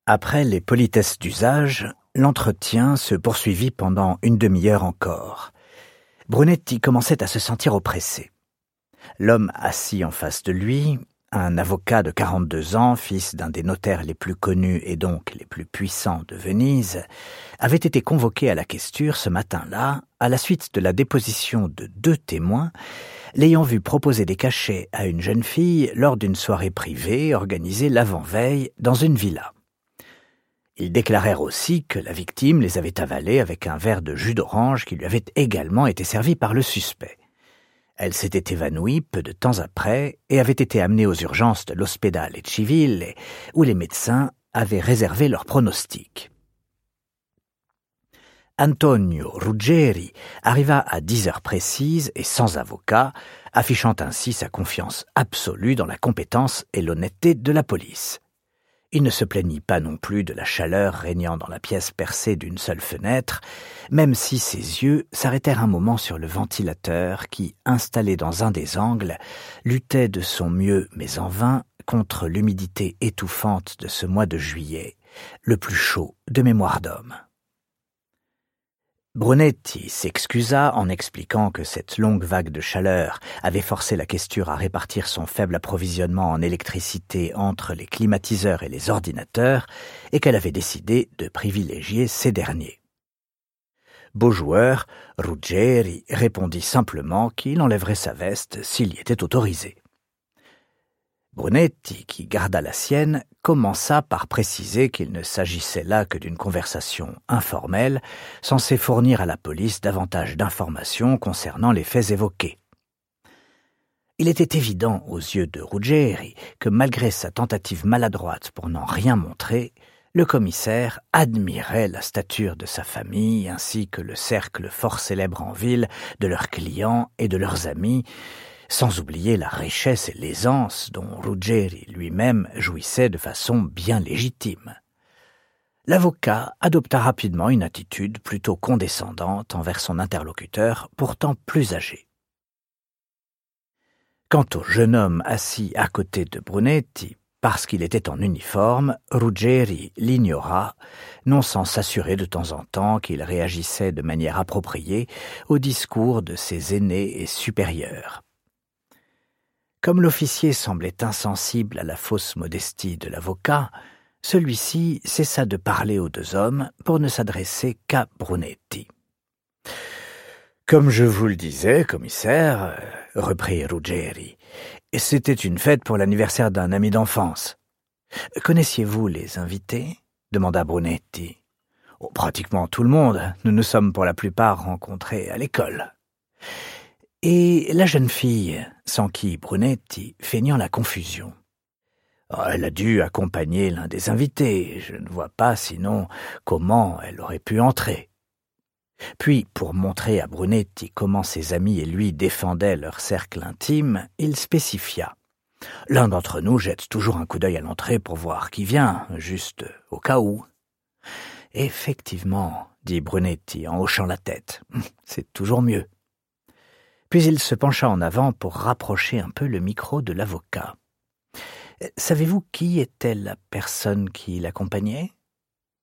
Après les politesses d'usage, l'entretien se poursuivit pendant une demi-heure encore. Brunetti commençait à se sentir oppressé. L'homme assis en face de lui, un avocat de 42 ans, fils d'un des notaires les plus connus et donc les plus puissants de Venise, avait été convoqué à la questure ce matin-là, à la suite de la déposition de 2 témoins, l'ayant vu proposer des cachets à une jeune fille lors d'une soirée privée organisée l'avant-veille dans une villa. Ils déclarèrent aussi que la victime les avait avalés avec un verre de jus d'orange qui lui avait également été servi par le suspect. Elle s'était évanouie peu de temps après et avait été amenée aux urgences de l'Ospedale Civile où les médecins avaient réservé leur pronostic. Antonio Ruggeri arriva à 10 heures précises et sans avocat, affichant ainsi sa confiance absolue dans la compétence et l'honnêteté de la police. Il ne se plaignit pas non plus de la chaleur régnant dans la pièce percée d'une seule fenêtre, même si ses yeux s'arrêtèrent un moment sur le ventilateur qui, installé dans un des angles, luttait de son mieux, mais en vain, contre l'humidité étouffante de ce mois de juillet, le plus chaud de mémoire d'homme. Brunetti s'excusa en expliquant que cette longue vague de chaleur avait forcé la questure à répartir son faible approvisionnement en électricité entre les climatiseurs et les ordinateurs et qu'elle avait décidé de privilégier ces derniers. Beau joueur, Ruggeri répondit simplement qu'il enlèverait sa veste s'il y était autorisé. Brunetti, qui garda la sienne, commença par préciser qu'il ne s'agissait là que d'une conversation informelle, censée fournir à la police davantage d'informations concernant les faits évoqués. Il était évident aux yeux de Ruggeri que malgré sa tentative maladroite pour n'en rien montrer, le commissaire admirait la stature de sa famille ainsi que le cercle fort célèbre en ville de leurs clients et de leurs amis, sans oublier la richesse et l'aisance dont Ruggeri lui-même jouissait de façon bien légitime. L'avocat adopta rapidement une attitude plutôt condescendante envers son interlocuteur, pourtant plus âgé. Quant au jeune homme assis à côté de Brunetti, parce qu'il était en uniforme, Ruggeri l'ignora, non sans s'assurer de temps en temps qu'il réagissait de manière appropriée au discours de ses aînés et supérieurs. Comme l'officier semblait insensible à la fausse modestie de l'avocat, celui-ci cessa de parler aux 2 hommes pour ne s'adresser qu'à Brunetti. « Comme je vous le disais, commissaire, reprit Ruggeri, c'était une fête pour l'anniversaire d'un ami d'enfance. Connaissiez-vous les invités ? Demanda Brunetti. Oh, pratiquement tout le monde. Nous nous sommes pour la plupart rencontrés à l'école. Et la jeune fille, s'enquit Brunetti, feignant la confusion. Elle a dû accompagner l'un des invités. Je ne vois pas sinon comment elle aurait pu entrer. Puis, pour montrer à Brunetti comment ses amis et lui défendaient leur cercle intime, il spécifia. L'un d'entre nous jette toujours un coup d'œil à l'entrée pour voir qui vient, juste au cas où. Effectivement, dit Brunetti en hochant la tête, c'est toujours mieux. Puis il se pencha en avant pour rapprocher un peu le micro de l'avocat. « Savez-vous qui était la personne qui l'accompagnait »